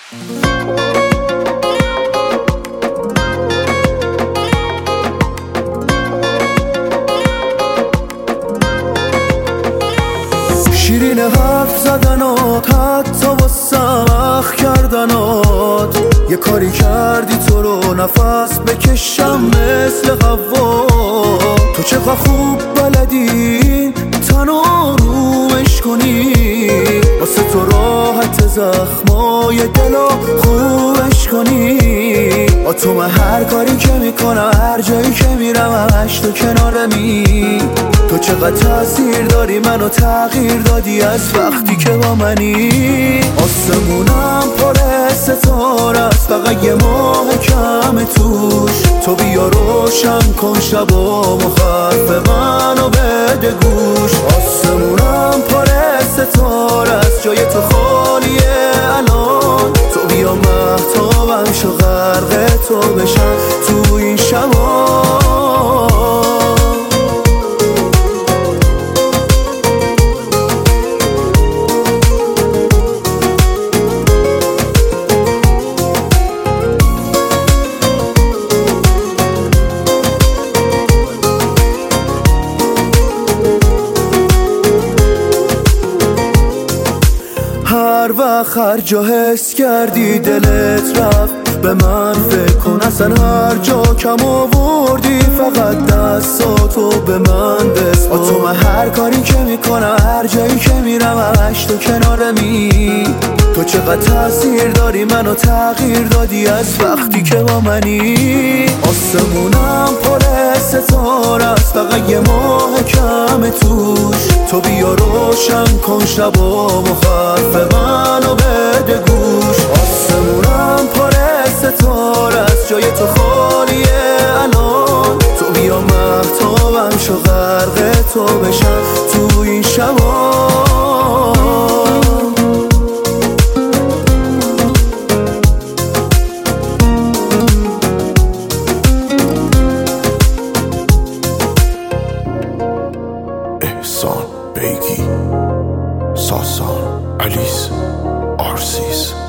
شیرین حرف زدنات، حتی واسم اخ کردنات، یه کاری کردی تو رو نفس بکشم مثل حوا. تو چقدر خوب بلدی تنو رومش کنی، واسه تو راحت زخمای دلو خوبش کنی. با تو من هر کاری که میکنم، هر جایی که میرم همش تو کنارمی. تو چقدر تاثیر داری، منو تغییر دادی از وقتی که با منی. آسمونم پر ستاره است، فقط یه ماه کم توش. تو بیا روشن کن شبامو، حرف منو بده گوش. آسمونم پر ستاره است، جای تو خالیه الان. تو بیا مهتابم شو، غرق تو بشم تو این شبا. هر وقت هر جا حس کردی دلت رفت، به من فکر کن. اصلا هر جا کم آوردی، فقط دستاتو به من بسپار. تو من هر کاری که میکنم، هر جایی که میرم همش تو کنارمی. تو چقدر تاثیر داری، منو تغییر دادی از وقتی که با منی. آسمونم پر ستاره است، فقط یه ماه کم توش. تو بیا روشن کن شبامو، حرف منو بده گوش. آسمونم پر ستاره است، جای تو خالیه الان. تو بیا مهتابم شو، غرق تو بشم تو این شبا. احسان بیگی، ساسان، الیس، آرسیس.